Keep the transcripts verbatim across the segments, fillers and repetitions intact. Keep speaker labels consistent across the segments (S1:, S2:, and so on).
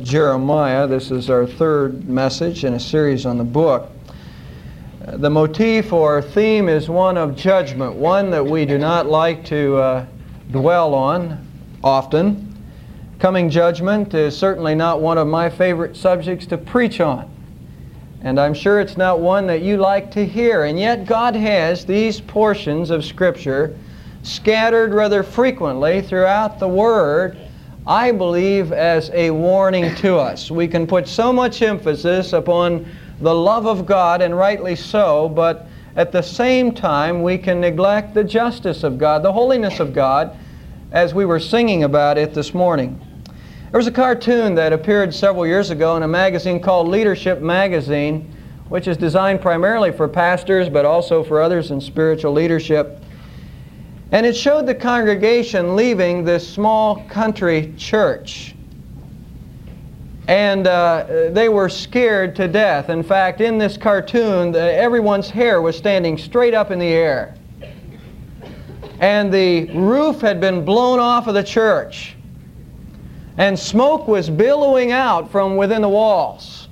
S1: Jeremiah. This is our third message in a series on the book. The motif or theme is one of judgment, one that we do not like to uh, dwell on often. Coming judgment is certainly not one of my favorite subjects to preach on. And I'm sure it's not one that you like to hear. And yet God has these portions of Scripture scattered rather frequently throughout the Word, I believe, as a warning to us. We can put so much emphasis upon the love of God, and rightly so, but at the same time we can neglect the justice of God, the holiness of God, as we were singing about it this morning. There was a cartoon that appeared several years ago in a magazine called Leadership Magazine, which is designed primarily for pastors but also for others in spiritual leadership. And it showed the congregation leaving this small country church. And uh, they were scared to death. In fact, in this cartoon, the, everyone's hair was standing straight up in the air. And the roof had been blown off of the church. And smoke was billowing out from within the walls.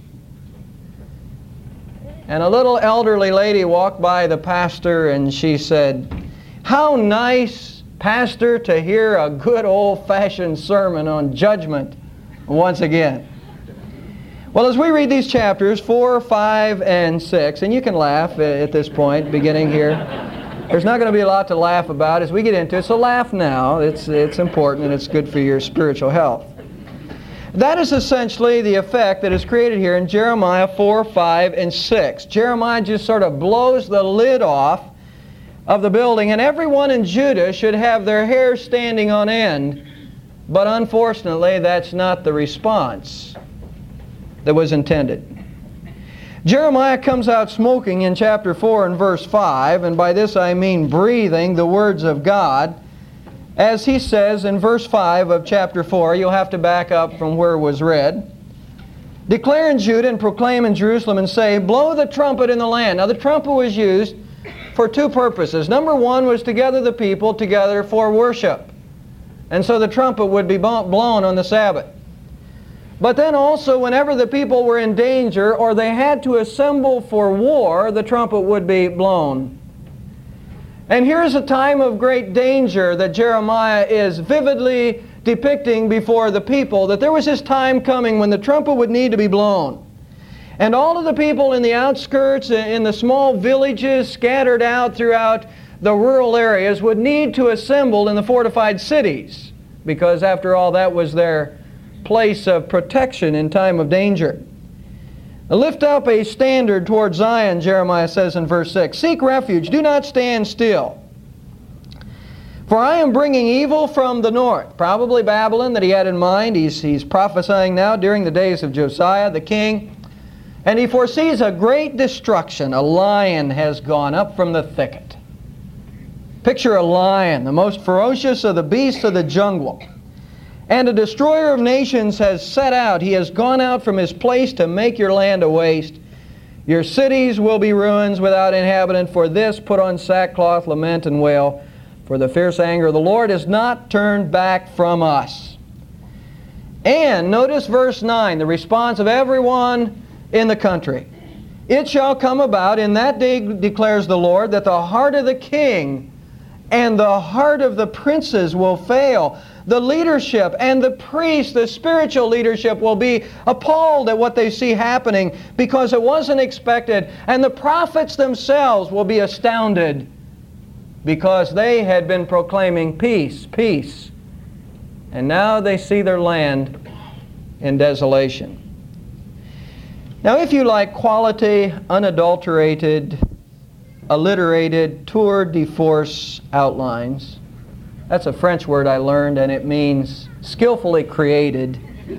S1: And a little elderly lady walked by the pastor and she said, "How nice, Pastor, to hear a good old-fashioned sermon on judgment once again." Well, as we read these chapters, four, five, and six, and you can laugh at this point, beginning here. There's not going to be a lot to laugh about as we get into it, so laugh now. It's, it's important and it's good for your spiritual health. That is essentially the effect that is created here in Jeremiah four, five, and six. Jeremiah just sort of blows the lid off of the building, and everyone in Judah should have their hair standing on end. But unfortunately, that's not the response that was intended. Jeremiah comes out smoking in chapter four and verse five, and by this I mean breathing the words of God. As he says in verse five of chapter four, you'll have to back up from where it was read. "Declare in Judah and proclaim in Jerusalem and say, blow the trumpet in the land." Now the trumpet was used for two purposes. Number one was to gather the people together for worship. And so the trumpet would be blown on the Sabbath. But then also whenever the people were in danger or they had to assemble for war, the trumpet would be blown. And here's a time of great danger that Jeremiah is vividly depicting before the people, that there was this time coming when the trumpet would need to be blown. And all of the people in the outskirts, in the small villages scattered out throughout the rural areas would need to assemble in the fortified cities, because after all, that was their place of protection in time of danger. "Lift up a standard toward Zion," Jeremiah says in verse six. "Seek refuge, do not stand still. For I am bringing evil from the north." Probably Babylon that he had in mind. He's, he's prophesying now during the days of Josiah the king. And he foresees a great destruction. A lion has gone up from the thicket. Picture a lion, the most ferocious of the beasts of the jungle. "And a destroyer of nations has set out. He has gone out from his place to make your land a waste. Your cities will be ruins without inhabitant. For this put on sackcloth, lament, and wail. For the fierce anger of the Lord is not turned back from us." And notice verse nine, the response of everyone in the country. "It shall come about in that day, declares the Lord, that the heart of the king and the heart of the princes will fail. The leadership and the priests, the spiritual leadership, will be appalled at what they see happening because it wasn't expected. And the prophets themselves will be astounded because they had been proclaiming peace, peace. And now they see their land in desolation." Now, if you like quality, unadulterated, alliterated, tour de force outlines, that's a French word I learned, and it means skillfully created.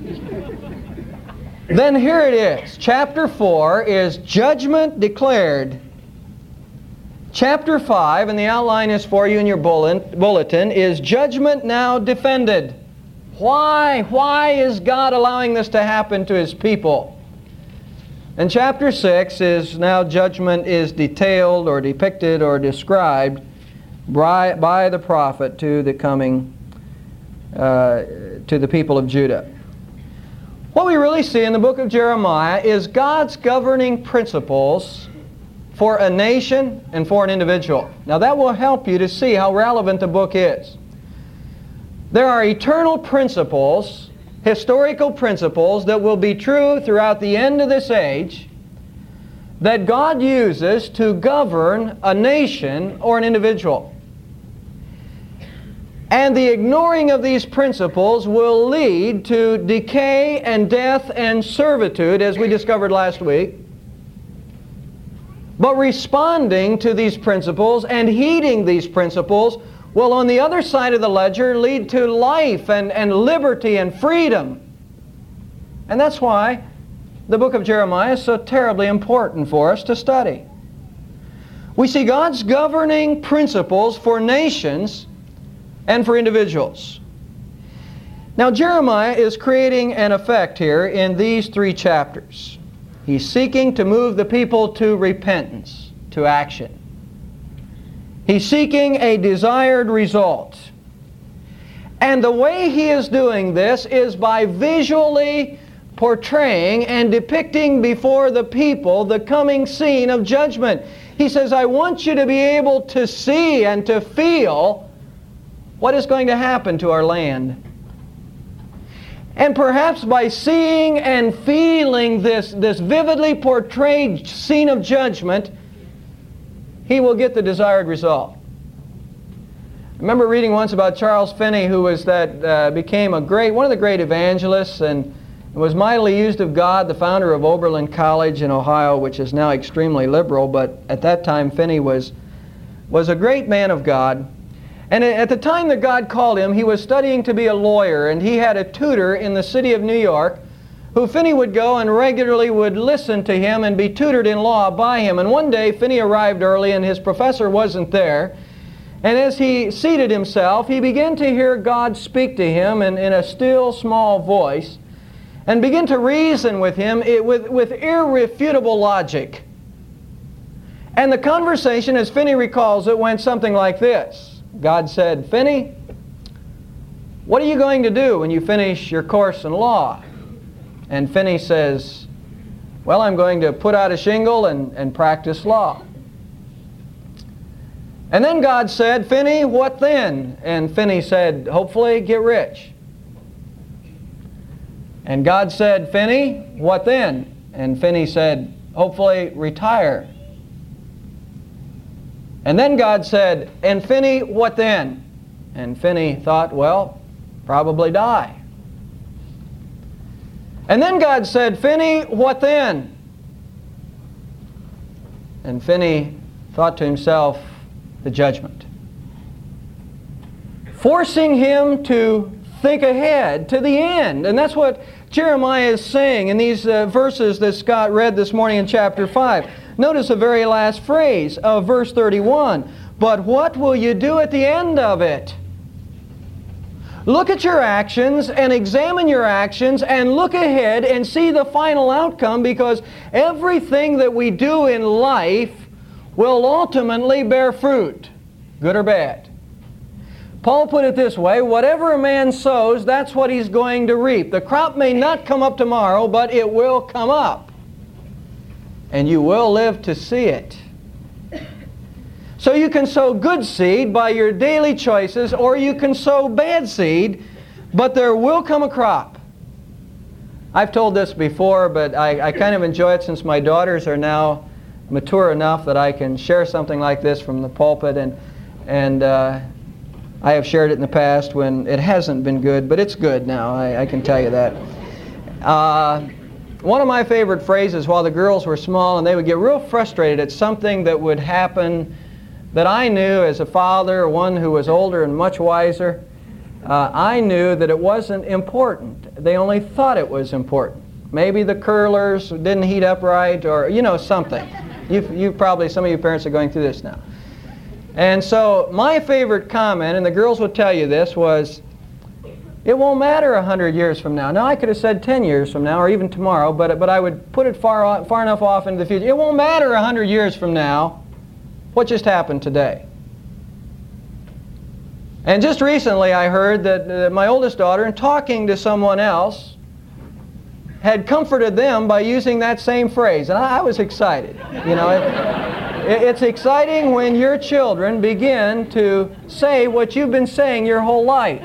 S1: Then here it is. Chapter four is judgment declared. Chapter five, and the outline is for you in your bulletin, is judgment now defended. Why? Why is God allowing this to happen to His people? And chapter six is now judgment is detailed or depicted or described by, by the prophet to the coming, uh, to the people of Judah. What we really see in the book of Jeremiah is God's governing principles for a nation and for an individual. Now that will help you to see how relevant the book is. There are eternal principles, historical principles that will be true throughout the end of this age that God uses to govern a nation or an individual. And the ignoring of these principles will lead to decay and death and servitude, as we discovered last week. But responding to these principles and heeding these principles will, on the other side of the ledger, lead to life and, and liberty and freedom. And that's why the book of Jeremiah is so terribly important for us to study. We see God's governing principles for nations and for individuals. Now Jeremiah is creating an effect here in these three chapters. He's seeking to move the people to repentance, to action. He's seeking a desired result. And the way he is doing this is by visually portraying and depicting before the people the coming scene of judgment. He says, I want you to be able to see and to feel what is going to happen to our land. And perhaps by seeing and feeling this, this vividly portrayed scene of judgment, he will get the desired result. I remember reading once about Charles Finney, who was that uh, became a great, one of the great evangelists, and was mightily used of God, the founder of Oberlin College in Ohio, which is now extremely liberal, but at that time Finney was, was a great man of God. And at the time that God called him, he was studying to be a lawyer, and he had a tutor in the city of New York who Finney would go and regularly would listen to him and be tutored in law by him. And one day Finney arrived early and his professor wasn't there. And as he seated himself, he began to hear God speak to him in, in a still small voice and begin to reason with him it, with, with irrefutable logic. And the conversation, as Finney recalls it, went something like this. God said, Finney, what are you going to do when you finish your course in law? And Finney says, well, I'm going to put out a shingle and, and practice law. And then God said, Finney, what then? And Finney said, hopefully get rich. And God said, Finney, what then? And Finney said, hopefully retire. And then God said, and Finney, what then? And Finney thought, well, probably die. And then God said, Finney, what then? And Finney thought to himself, the judgment. Forcing him to think ahead to the end. And that's what Jeremiah is saying in these uh, verses that Scott read this morning in chapter five. Notice the very last phrase of verse thirty-one. But what will you do at the end of it? Look at your actions and examine your actions and look ahead and see the final outcome, because everything that we do in life will ultimately bear fruit, good or bad. Paul put it this way, whatever a man sows, that's what he's going to reap. The crop may not come up tomorrow, but it will come up. And you will live to see it. So you can sow good seed by your daily choices, or you can sow bad seed, but there will come a crop. I've told this before, but I, I kind of enjoy it since my daughters are now mature enough that I can share something like this from the pulpit, and, and uh, I have shared it in the past when it hasn't been good, but it's good now, I, I can tell you that. Uh, One of my favorite phrases while the girls were small and they would get real frustrated at something that would happen that I knew as a father, one who was older and much wiser, uh, I knew that it wasn't important. They only thought it was important. Maybe the curlers didn't heat up right, or, you know, something. You've, you probably, some of you parents are going through this now. And so my favorite comment, and the girls will tell you this, was, it won't matter a hundred years from now. Now I could have said ten years from now, or even tomorrow, but, but I would put it far, off, far enough off into the future. It won't matter a hundred years from now what just happened today. And just recently I heard that uh, my oldest daughter, in talking to someone else, had comforted them by using that same phrase. And I, I was excited. You know, it, it, it's exciting when your children begin to say what you've been saying your whole life.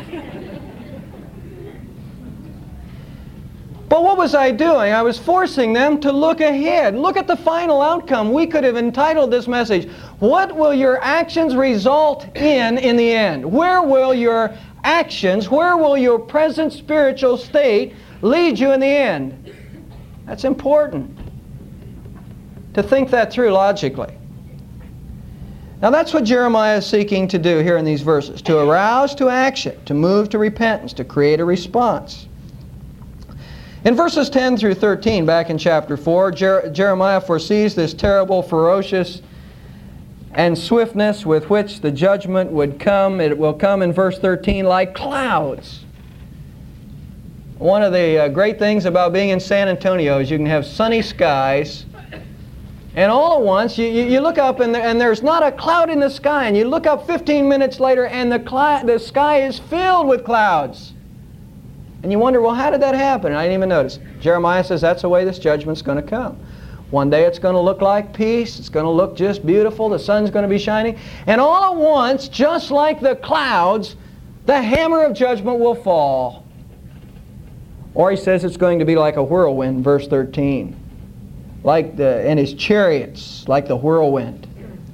S1: But what was I doing? I was forcing them to look ahead. Look at the final outcome. We could have entitled this message, "What will your actions result in in the end?" Where will your actions, where will your present spiritual state lead you in the end? That's important to think that through logically. Now that's what Jeremiah is seeking to do here in these verses, to arouse to action, to move to repentance, to create a response. In verses ten through thirteen, back in chapter four, Jer- Jeremiah foresees this terrible, ferocious, and swiftness with which the judgment would come. It will come in verse thirteen like clouds. One of the uh, great things about being in San Antonio is you can have sunny skies, and all at once you, you, you look up and, there, and there's not a cloud in the sky, and you look up fifteen minutes later and the, cl- the sky is filled with clouds. And you wonder, well, how did that happen? And I didn't even notice. Jeremiah says that's the way this judgment's going to come. One day it's going to look like peace. It's going to look just beautiful. The sun's going to be shining. And all at once, just like the clouds, the hammer of judgment will fall. Or he says it's going to be like a whirlwind, verse thirteen. Like the, and his chariots, like the whirlwind.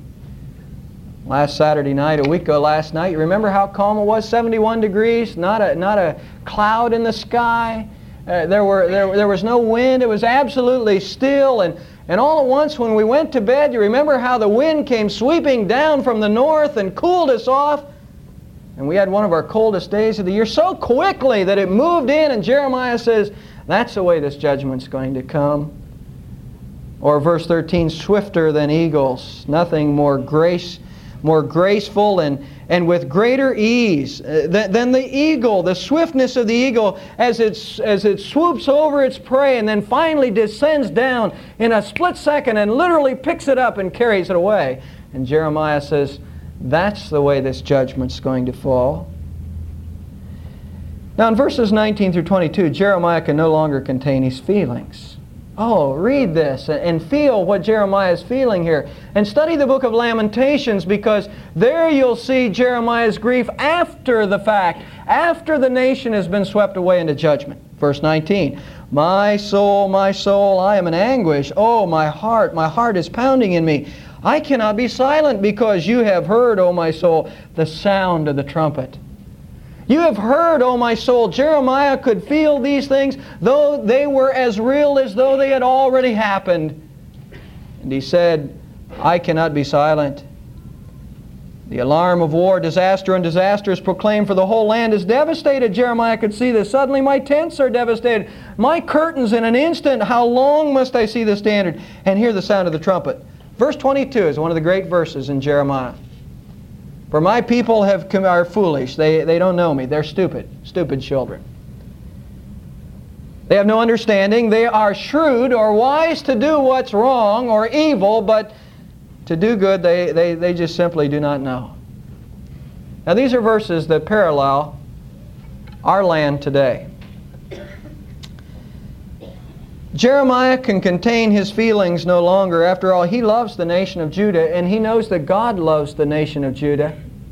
S1: Last Saturday night, a week ago last night, you remember how calm it was? seventy-one degrees, not a, not a cloud in the sky. Uh, there, were, there, there was no wind. It was absolutely still. And, and all at once when we went to bed, you remember how the wind came sweeping down from the north and cooled us off? And we had one of our coldest days of the year so quickly that it moved in, and Jeremiah says, that's the way this judgment's going to come. Or verse thirteen, swifter than eagles, nothing more grace more graceful and, and with greater ease uh, than, than the eagle, the swiftness of the eagle as, it's, as it swoops over its prey and then finally descends down in a split second and literally picks it up and carries it away. And Jeremiah says, that's the way this judgment's going to fall. Now in verses nineteen through twenty-two, Jeremiah can no longer contain his feelings. Oh, read this and feel what Jeremiah is feeling here. And study the book of Lamentations, because there you'll see Jeremiah's grief after the fact, after the nation has been swept away into judgment. Verse nineteen, my soul, my soul, I am in anguish. Oh, my heart, my heart is pounding in me. I cannot be silent because you have heard, O my soul, the sound of the trumpet. You have heard, O my soul. Jeremiah could feel these things, though they were as real as though they had already happened. And he said, I cannot be silent. The alarm of war, disaster, and disaster is proclaimed, for the whole land is devastated. Jeremiah could see this. Suddenly my tents are devastated. My curtains in an instant. How long must I see the standard and hear the sound of the trumpet? Verse twenty-two is one of the great verses in Jeremiah. For my people have come, are foolish. They, they don't know me. They're stupid. Stupid children. They have no understanding. They are shrewd or wise to do what's wrong or evil, but to do good they, they, they just simply do not know. Now these are verses that parallel our land today. Jeremiah can contain his feelings no longer. After all, he loves the nation of Judah, and he knows that God loves the nation of Judah.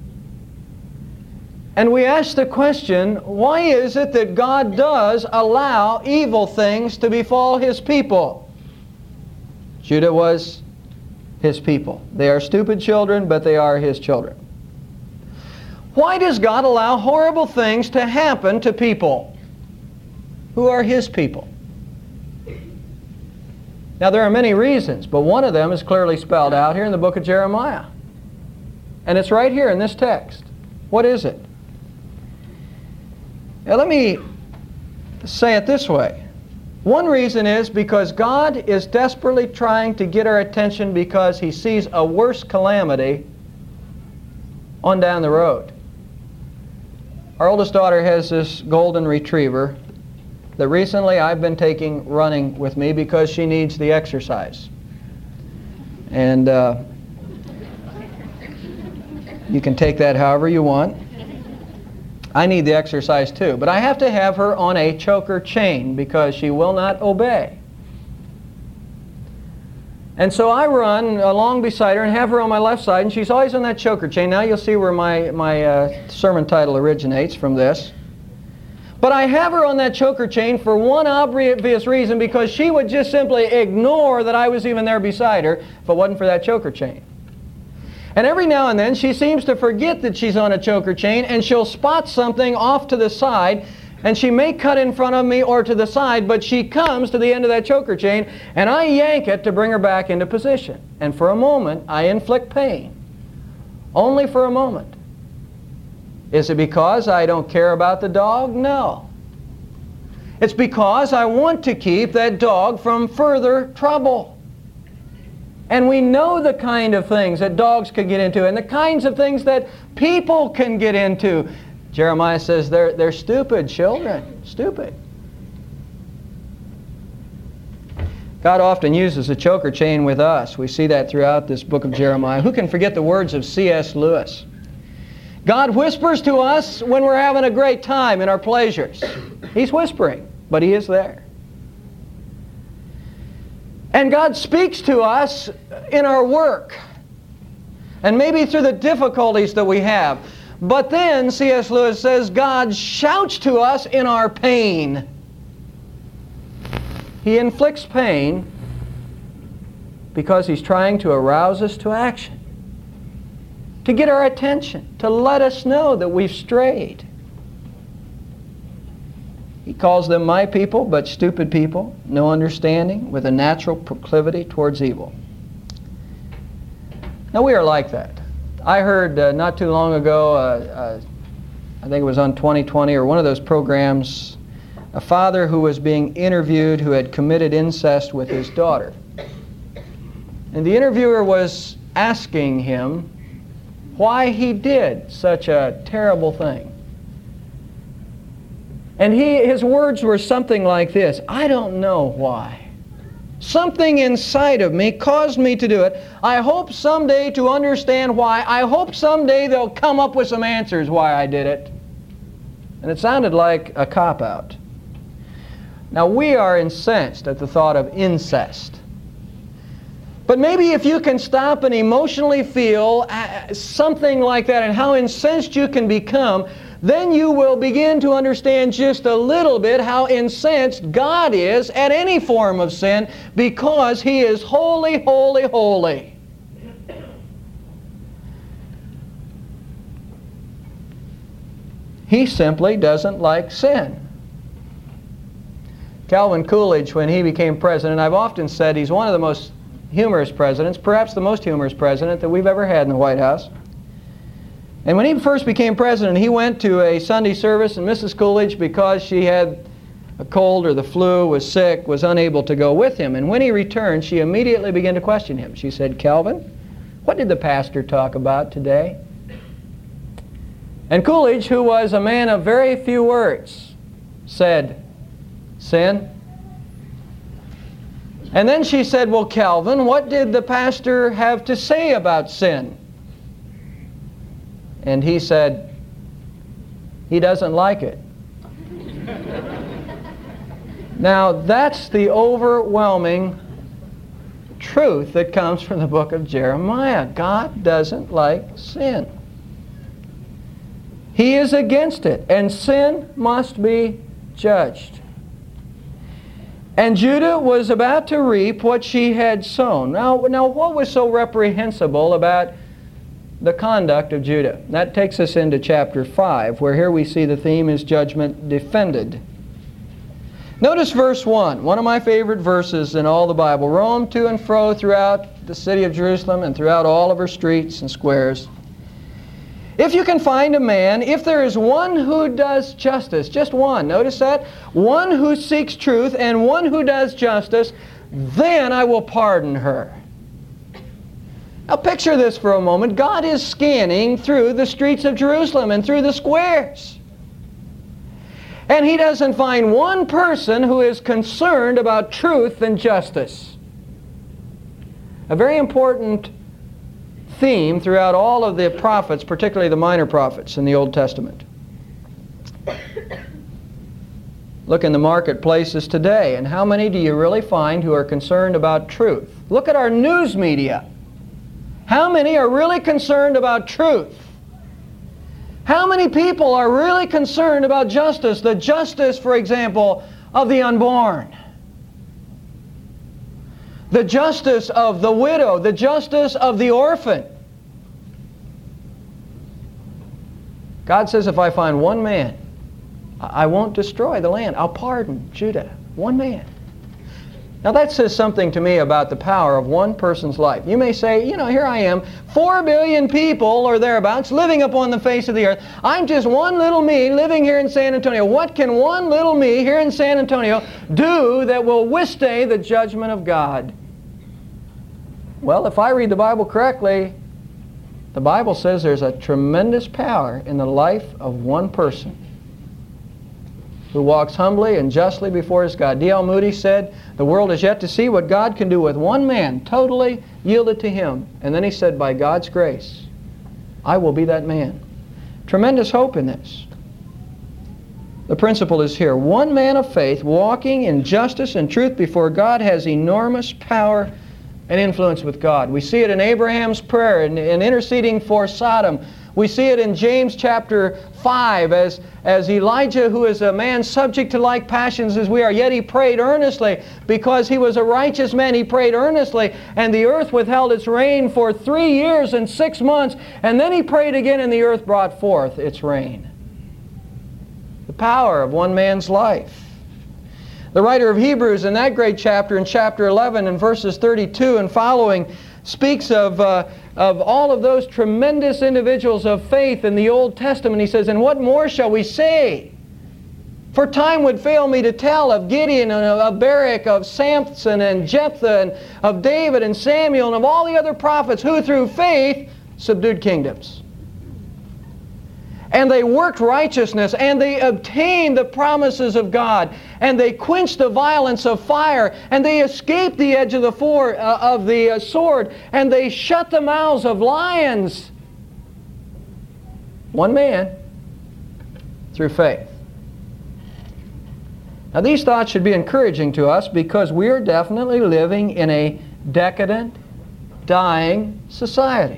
S1: And we ask the question, why is it that God does allow evil things to befall His people? Judah was His people. They are stupid children, but they are His children. Why does God allow horrible things to happen to people who are His people? Now there are many reasons, but one of them is clearly spelled out here in the book of Jeremiah. And it's right here in this text. What is it? Now let me say it this way. One reason is because God is desperately trying to get our attention because He sees a worse calamity on down the road. Our oldest daughter has this golden retriever that recently I've been taking running with me because she needs the exercise. And uh, you can take that however you want. I need the exercise too. But I have to have her on a choker chain because she will not obey. And so I run along beside her and have her on my left side, and she's always on that choker chain. Now you'll see where my, my uh, sermon title originates from this. But I have her on that choker chain for one obvious reason, because she would just simply ignore that I was even there beside her if it wasn't for that choker chain. And every now and then she seems to forget that she's on a choker chain, and she'll spot something off to the side, and she may cut in front of me or to the side, but she comes to the end of that choker chain, and I yank it to bring her back into position. And for a moment, I inflict pain. Only for a moment. Is it because I don't care about the dog? No. It's because I want to keep that dog from further trouble. And we know the kind of things that dogs can get into, and the kinds of things that people can get into. Jeremiah says they're, they're stupid children. Stupid. God often uses a choker chain with us. We see that throughout this book of Jeremiah. Who can forget the words of C S Lewis? God whispers to us when we're having a great time in our pleasures. He's whispering, but He is there. And God speaks to us in our work, and maybe through the difficulties that we have. But then, C S Lewis says, God shouts to us in our pain. He inflicts pain because He's trying to arouse us to action, to get our attention, to let us know that we've strayed. He calls them my people, but stupid people, no understanding, with a natural proclivity towards evil. Now we are like that. I heard uh, not too long ago, uh, uh, I think it was on twenty twenty or one of those programs, a father who was being interviewed who had committed incest with his daughter. And the interviewer was asking him why he did such a terrible thing. And he, his words were something like this: I don't know why. Something inside of me caused me to do it. I hope someday to understand why. I hope someday they'll come up with some answers why I did it. And it sounded like a cop-out. Now we are incensed at the thought of incest. But maybe if you can stop and emotionally feel something like that and how incensed you can become, then you will begin to understand just a little bit how incensed God is at any form of sin, because He is holy, holy, holy. He simply doesn't like sin. Calvin Coolidge, when he became president, I've often said he's one of the most humorous presidents, perhaps the most humorous president that we've ever had in the White House. And when he first became president, he went to a Sunday service, and Missus Coolidge, because she had a cold or the flu, was sick, was unable to go with him. And when he returned, she immediately began to question him. She said, "Calvin, what did the pastor talk about today?" And Coolidge, who was a man of very few words, said, "Sin." And then she said, "Well, Calvin, what did the pastor have to say about sin?" And he said, "He doesn't like it." Now, that's the overwhelming truth that comes from the book of Jeremiah. God doesn't like sin. He is against it, and sin must be judged. And Judah was about to reap what she had sown. Now, now what was so reprehensible about the conduct of Judah? That takes us into chapter five, where here we see the theme is judgment defended. Notice verse one, one of my favorite verses in all the Bible. Roam to and fro throughout the city of Jerusalem and throughout all of her streets and squares. If you can find a man, if there is one who does justice, just one, notice that, one who seeks truth and one who does justice, then I will pardon her. Now picture this for a moment. God is scanning through the streets of Jerusalem and through the squares. And He doesn't find one person who is concerned about truth and justice. A very important theme throughout all of the prophets, particularly the minor prophets in the Old Testament. Look in the marketplaces today, and how many do you really find who are concerned about truth? Look at our news media. How many are really concerned about truth? How many people are really concerned about justice? The justice, for example, of the unborn. The justice of the widow. The justice of the orphan. God says, if I find one man, I won't destroy the land. I'll pardon Judah. One man. Now that says something to me about the power of one person's life. You may say, you know, here I am, four billion people or thereabouts living upon the face of the earth. I'm just one little me living here in San Antonio. What can one little me here in San Antonio do that will withstand the judgment of God? Well, if I read the Bible correctly, the Bible says there's a tremendous power in the life of one person who walks humbly and justly before his God. D L Moody said, the world is yet to see what God can do with one man, totally yielded to Him. And then he said, by God's grace, I will be that man. Tremendous hope in this. The principle is here. One man of faith walking in justice and truth before God has enormous power and influence with God. We see it in Abraham's prayer and in, in interceding for Sodom. We see it in James chapter five as, as Elijah, who is a man subject to like passions as we are, yet he prayed earnestly because he was a righteous man. He prayed earnestly, and the earth withheld its rain for three years and six months, and then he prayed again, and the earth brought forth its rain. The power of one man's life. The writer of Hebrews in that great chapter, in chapter eleven, in verses thirty-two and following, speaks of, uh, of all of those tremendous individuals of faith in the Old Testament. He says, and what more shall we say? For time would fail me to tell of Gideon and of Barak, of Samson and Jephthah, and of David and Samuel, and of all the other prophets who through faith subdued kingdoms. And they worked righteousness, and they obtained the promises of God, and they quenched the violence of fire, and they escaped the edge of the, for, uh, of the uh, sword, and they shut the mouths of lions. One man, through faith. Now these thoughts should be encouraging to us because we are definitely living in a decadent, dying society.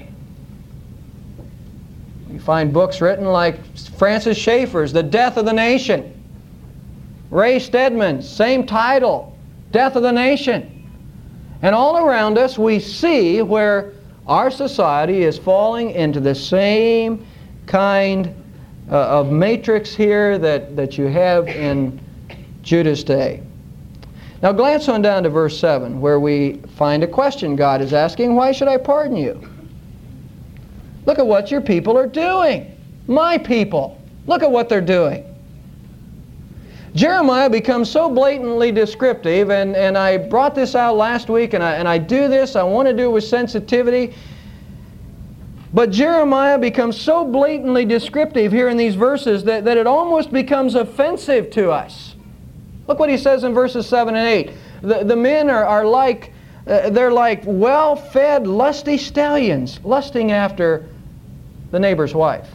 S1: You find books written like Francis Schaeffer's The Death of the Nation. Ray Stedman's, same title, Death of the Nation. And all around us we see where our society is falling into the same kind uh, of matrix here that, that you have in Judah's day. Now glance on down to verse seven, where we find a question God is asking, why should I pardon you? Look at what your people are doing. My people. Look at what they're doing. Jeremiah becomes so blatantly descriptive, and, and I brought this out last week, and I, and I do this, I want to do it with sensitivity. But Jeremiah becomes so blatantly descriptive here in these verses that, that it almost becomes offensive to us. Look what he says in verses seven and eight. The, the men are, are like, uh, they're like well-fed, lusty stallions, lusting after the neighbor's wife.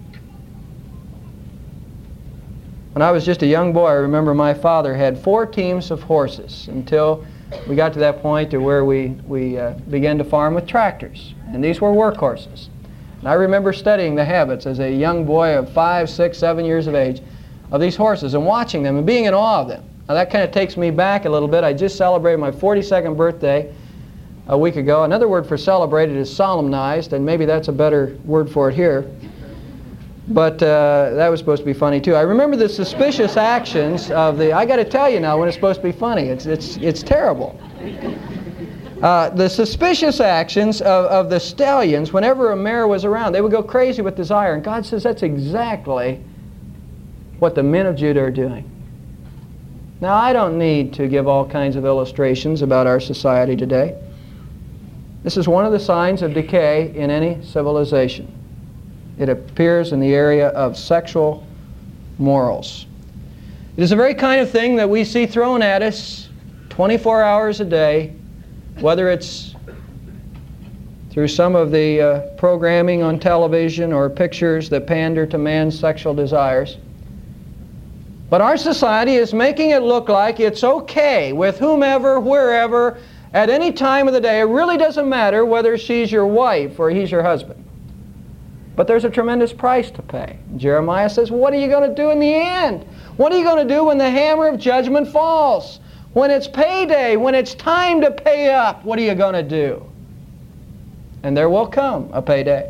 S1: When I was just a young boy, I remember my father had four teams of horses until we got to that point to where we, we uh, began to farm with tractors. And these were workhorses. And I remember studying the habits as a young boy of five, six, seven years of age of these horses and watching them and being in awe of them. Now that kind of takes me back a little bit. I just celebrated my forty-second birthday a week ago. Another word for celebrated is solemnized, and maybe that's a better word for it here. But uh, that was supposed to be funny too. I remember the suspicious actions of the, I got to tell you now when it's supposed to be funny. It's, it's, it's terrible. Uh, the suspicious actions of, of the stallions whenever a mare was around. They would go crazy with desire. And God says that's exactly what the men of Judah are doing. Now I don't need to give all kinds of illustrations about our society today. This is one of the signs of decay in any civilization. It appears in the area of sexual morals. It is the very kind of thing that we see thrown at us twenty-four hours a day, whether it's through some of the uh, programming on television or pictures that pander to man's sexual desires. But our society is making it look like it's okay with whomever, wherever, at any time of the day. It really doesn't matter whether she's your wife or he's your husband. But there's a tremendous price to pay. Jeremiah says, what are you going to do in the end? What are you going to do when the hammer of judgment falls? When it's payday, when it's time to pay up, what are you going to do? And there will come a payday.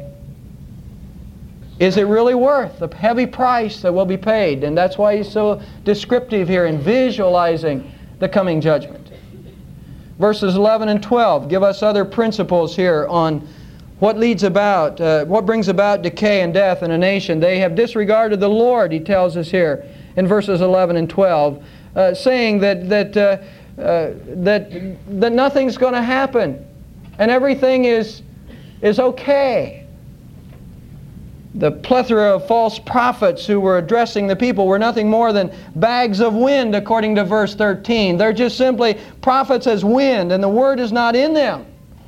S1: Is it really worth the heavy price that will be paid? And that's why he's so descriptive here in visualizing the coming judgment. Verses eleven and twelve give us other principles here on what leads about, uh, what brings about decay and death in a nation. They have disregarded the Lord, he tells us here in verses eleven and twelve, uh, saying that, that, uh, uh, that, that nothing's going to happen and everything is, is okay. The plethora of false prophets who were addressing the people were nothing more than bags of wind, according to verse thirteen. They're just simply prophets as wind, and the word is not in them.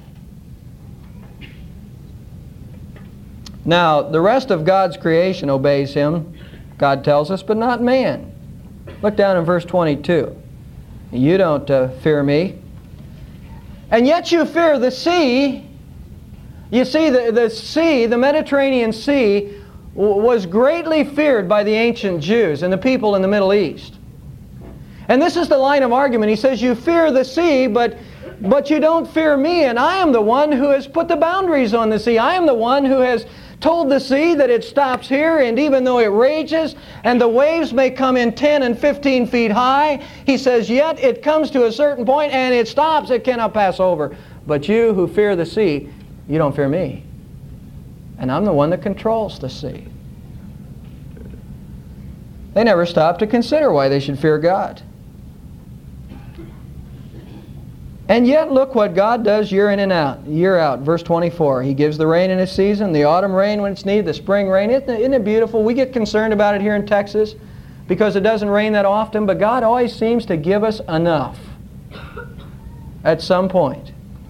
S1: Now, the rest of God's creation obeys Him, God tells us, but not man. Look down in verse twenty-two. You don't uh, fear me, and yet you fear the sea. You see, the, the sea, the Mediterranean Sea, w- was greatly feared by the ancient Jews and the people in the Middle East. And this is the line of argument. He says, you fear the sea, but, but you don't fear me, and I am the one who has put the boundaries on the sea. I am the one who has told the sea that it stops here, and even though it rages, and the waves may come in ten and fifteen feet high, he says, yet it comes to a certain point, and it stops, it cannot pass over. But you who fear the sea, you don't fear me. And I'm the one that controls the sea. They never stop to consider why they should fear God. And yet look what God does year in and out, year out. Verse twenty-four, He gives the rain in its season, the autumn rain when it's needed, the spring rain. Isn't it, isn't it beautiful? We get concerned about it here in Texas because it doesn't rain that often, but God always seems to give us enough at some point.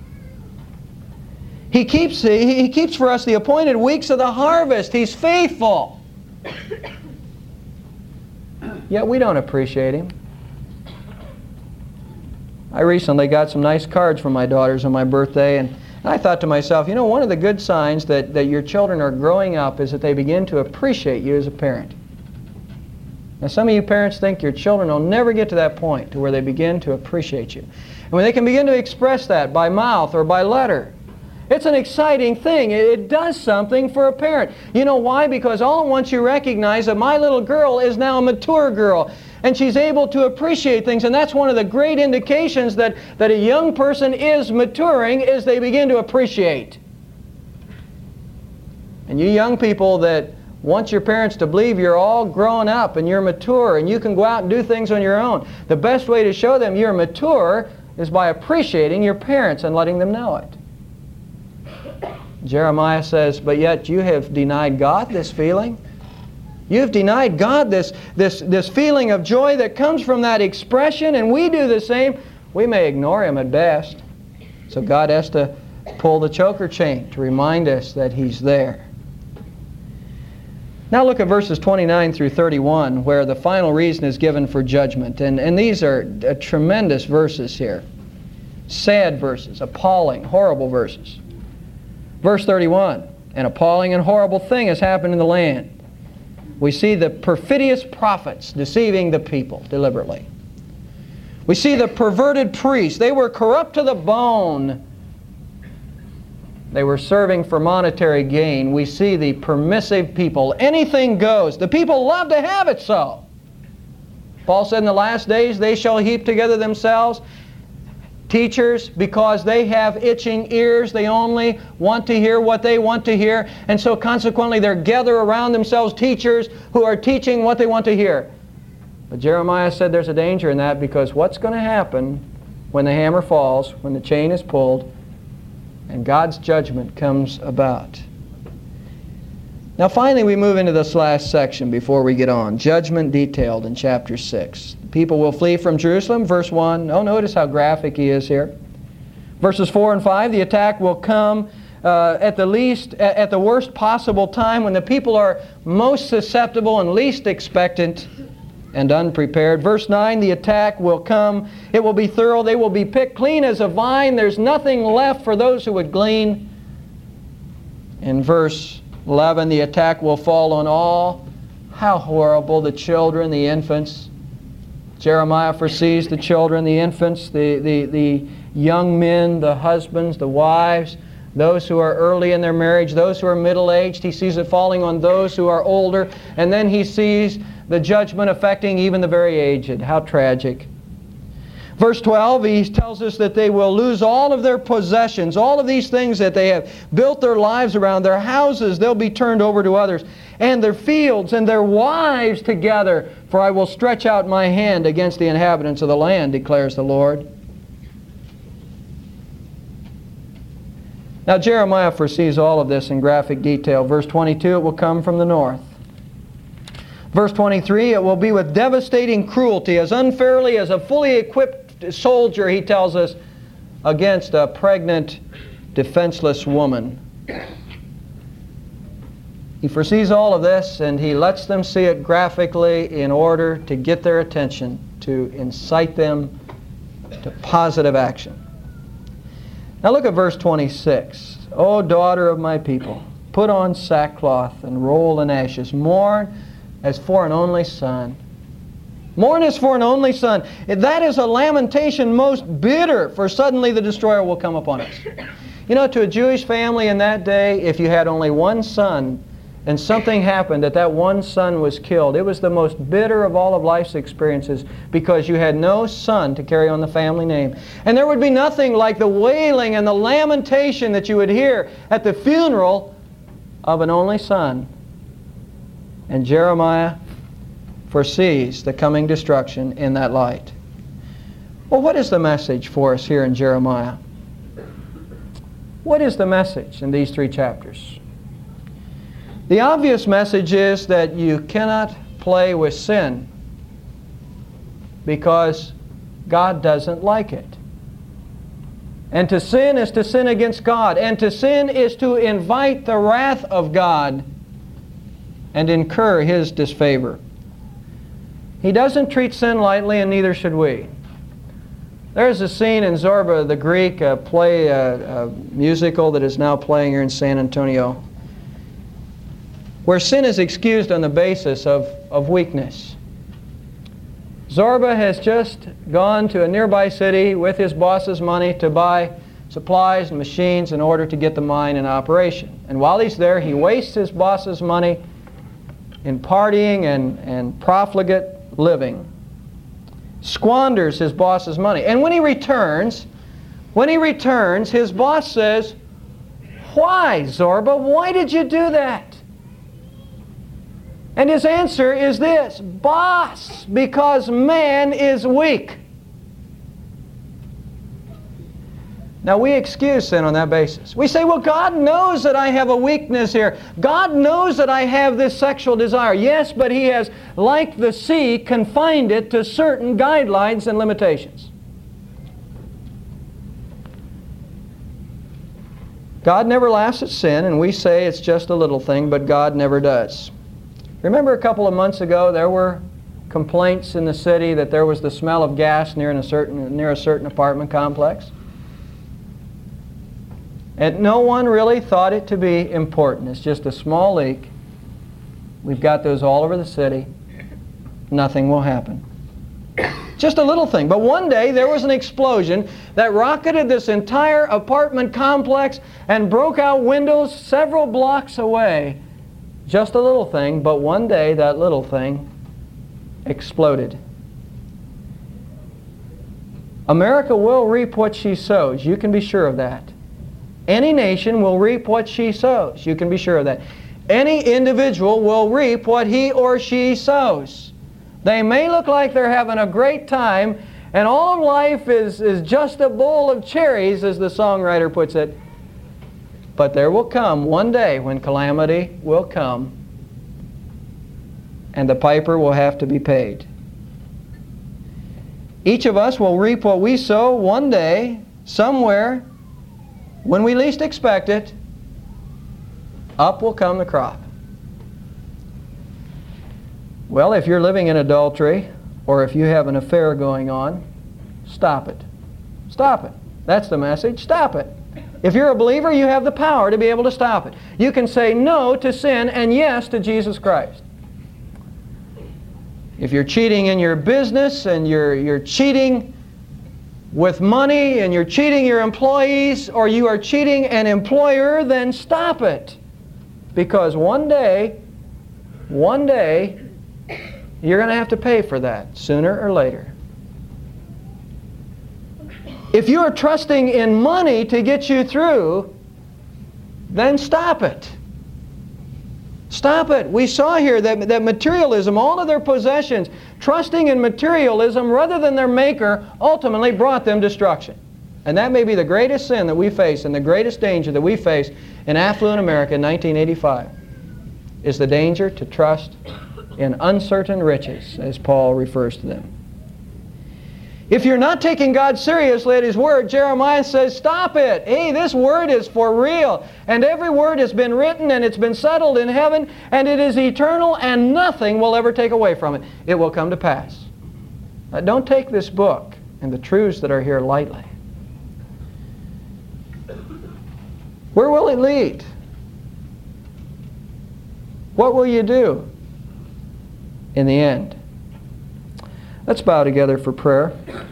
S1: He keeps, he keeps for us the appointed weeks of the harvest. He's faithful. Yet we don't appreciate Him. I recently got some nice cards from my daughters on my birthday, and I thought to myself, you know, one of the good signs that, that your children are growing up is that they begin to appreciate you as a parent. Now, some of you parents think your children will never get to that point to where they begin to appreciate you. And when they can begin to express that by mouth or by letter, it's an exciting thing. It does something for a parent. You know why? Because all at once you recognize that my little girl is now a mature girl, and she's able to appreciate things. And that's one of the great indications that, that a young person is maturing, is they begin to appreciate. And you young people that want your parents to believe you're all grown up and you're mature and you can go out and do things on your own, the best way to show them you're mature is by appreciating your parents and letting them know it. Jeremiah says, but yet you have denied God this feeling. You've denied God this, this, this feeling of joy that comes from that expression, and we do the same. We may ignore Him at best. So God has to pull the choker chain to remind us that He's there. Now look at verses twenty-nine through thirty-one, where the final reason is given for judgment. And, and these are uh, tremendous verses here. Sad verses, appalling, horrible verses. Verse thirty-one, an appalling and horrible thing has happened in the land. We see the perfidious prophets deceiving the people deliberately. We see the perverted priests. They were corrupt to the bone. They were serving for monetary gain. We see the permissive people. Anything goes. The people love to have it so. Paul said in the last days they shall heap together themselves teachers, because they have itching ears. They only want to hear what they want to hear. And so consequently they gather around themselves teachers who are teaching what they want to hear. But Jeremiah said there's a danger in that, because what's going to happen when the hammer falls, when the chain is pulled, and God's judgment comes about? Now finally we move into this last section before we get on. Judgment detailed in chapter six. The people will flee from Jerusalem, verse one. Oh, notice how graphic he is here. Verses four and five, the attack will come uh, at the least, at the worst possible time, when the people are most susceptible and least expectant. and unprepared. Verse nine, the attack will come. It will be thorough. They will be picked clean as a vine. There's nothing left for those who would glean. In verse eleven, the attack will fall on all. How horrible, the children, the infants. Jeremiah foresees the children, the infants, the, the, the young men, the husbands, the wives, those who are early in their marriage, those who are middle-aged. He sees it falling on those who are older. And then he sees the judgment affecting even the very aged. How tragic. Verse twelve, he tells us that they will lose all of their possessions, all of these things that they have built their lives around. Their houses, they'll be turned over to others, and their fields and their wives together. For I will stretch out my hand against the inhabitants of the land, declares the Lord. Now Jeremiah foresees all of this in graphic detail. Verse twenty-two, it will come from the north. Verse twenty-three, it will be with devastating cruelty, as unfairly as a fully equipped soldier, he tells us, against a pregnant, defenseless woman. He foresees all of this, and he lets them see it graphically in order to get their attention, to incite them to positive action. Now look at verse twenty-six. O daughter of my people, put on sackcloth and roll in ashes. Mourn as for an only son. Mourn as for an only son. That is a lamentation most bitter, for suddenly the destroyer will come upon us. You know, to a Jewish family in that day, if you had only one son and something happened that that one son was killed, it was the most bitter of all of life's experiences, because you had no son to carry on the family name. And there would be nothing like the wailing and the lamentation that you would hear at the funeral of an only son. And Jeremiah foresees the coming destruction in that light. Well, what is the message for us here in Jeremiah? What is the message in these three chapters? The obvious message is that you cannot play with sin because God doesn't like it. And to sin is to sin against God. And to sin is to invite the wrath of God and incur His disfavor. He doesn't treat sin lightly, and neither should we. There's a scene in Zorba, the Greek uh, play, uh, uh, musical that is now playing here in San Antonio, where sin is excused on the basis of, of weakness. Zorba has just gone to a nearby city with his boss's money to buy supplies and machines in order to get the mine in operation. And while he's there, he wastes his boss's money in partying and, and profligate living. Squanders his boss's money. And when he returns, when he returns, his boss says, "Why, Zorba? Why did you do that?" And his answer is this: "Boss, because man is weak." Now we excuse sin on that basis. We say, well, God knows that I have a weakness here. God knows that I have this sexual desire. Yes, but He has, like the sea, confined it to certain guidelines and limitations. God never laughs at sin, and we say it's just a little thing, but God never does. Remember a couple of months ago, there were complaints in the city that there was the smell of gas near, in a, certain, near a certain apartment complex? And no one really thought it to be important. It's just a small leak. We've got those all over the city. Nothing will happen. Just a little thing. But one day there was an explosion that rocketed this entire apartment complex and broke out windows several blocks away. Just a little thing, but one day that little thing exploded. America will reap what she sows. You can be sure of that. Any nation will reap what she sows. You can be sure of that. Any individual will reap what he or she sows. They may look like they're having a great time, and all of life is, is just a bowl of cherries, as the songwriter puts it. But there will come one day when calamity will come, and the piper will have to be paid. Each of us will reap what we sow one day, somewhere, when we least expect it. Up will come the crop. Well, if you're living in adultery, or if you have an affair going on, stop it. Stop it. That's the message. Stop it. If you're a believer, you have the power to be able to stop it. You can say no to sin and yes to Jesus Christ. If you're cheating in your business and you're, you're cheating with money and you're cheating your employees, or you are cheating an employer, then stop it. Because one day, one day, you're going to have to pay for that, sooner or later. If you are trusting in money to get you through, then stop it. Stop it. We saw here that, that materialism, all of their possessions, trusting in materialism rather than their Maker, ultimately brought them destruction. And that may be the greatest sin that we face and the greatest danger that we face in affluent America in nineteen eighty-five, is the danger to trust in uncertain riches, as Paul refers to them. If you're not taking God seriously at His Word, Jeremiah says, stop it. Hey, this Word is for real. And every word has been written and it's been settled in heaven, and it is eternal, and nothing will ever take away from it. It will come to pass. Now, don't take this book and the truths that are here lightly. Where will it lead? What will you do in the end? Let's bow together for prayer.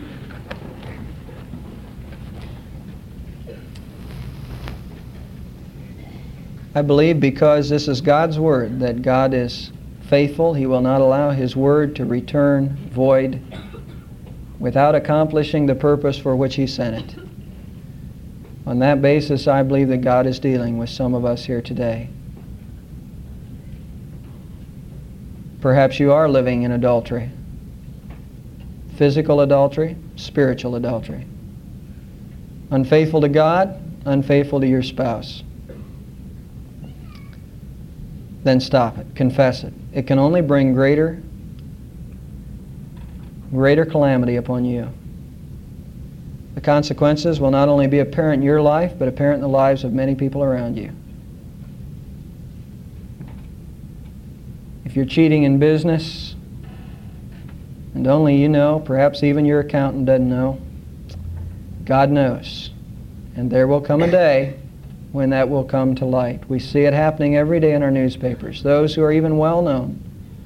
S1: I believe because this is God's Word, that God is faithful. He will not allow His Word to return void without accomplishing the purpose for which He sent it. On that basis, I believe that God is dealing with some of us here today. Perhaps you are living in adultery. Physical adultery, spiritual adultery. Unfaithful to God, unfaithful to your spouse. Then stop it. Confess it. It can only bring greater, greater calamity upon you. The consequences will not only be apparent in your life, but apparent in the lives of many people around you. If you're cheating in business, and only you know, perhaps even your accountant doesn't know, God knows. And there will come a day when that will come to light. We see it happening every day in our newspapers. Those who are even well known,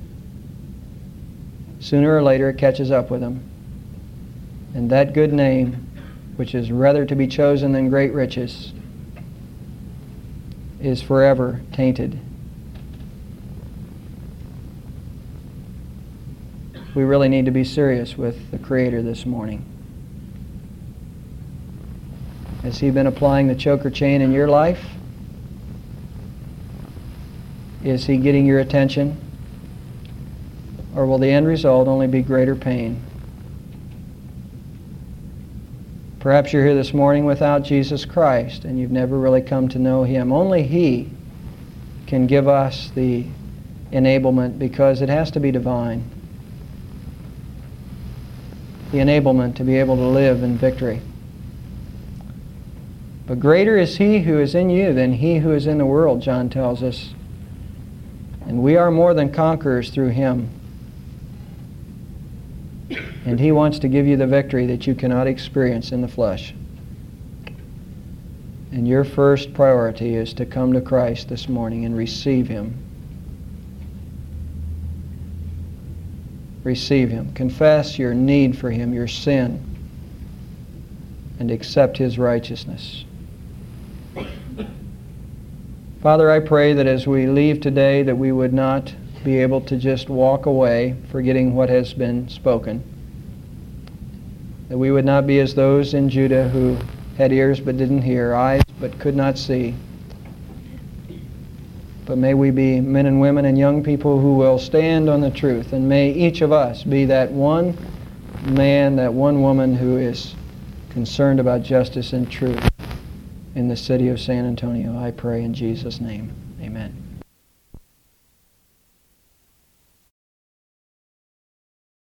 S1: sooner or later it catches up with them. And that good name, which is rather to be chosen than great riches, is forever tainted. We really need to be serious with the Creator this morning. Has He been applying the choker chain in your life? Is He getting your attention? Or will the end result only be greater pain? Perhaps you're here this morning without Jesus Christ and you've never really come to know Him. Only He can give us the enablement, because it has to be divine. The enablement to be able to live in victory. But greater is He who is in you than he who is in the world, John tells us. And we are more than conquerors through Him. And He wants to give you the victory that you cannot experience in the flesh. And your first priority is to come to Christ this morning and receive Him. Receive Him. Confess your need for Him, your sin, and accept His righteousness. Father, I pray that as we leave today, that we would not be able to just walk away forgetting what has been spoken. That we would not be as those in Judah who had ears but didn't hear, eyes but could not see. But may we be men and women and young people who will stand on the truth, and may each of us be that one man, that one woman who is concerned about justice and truth in the city of San Antonio. I pray in Jesus' name. Amen.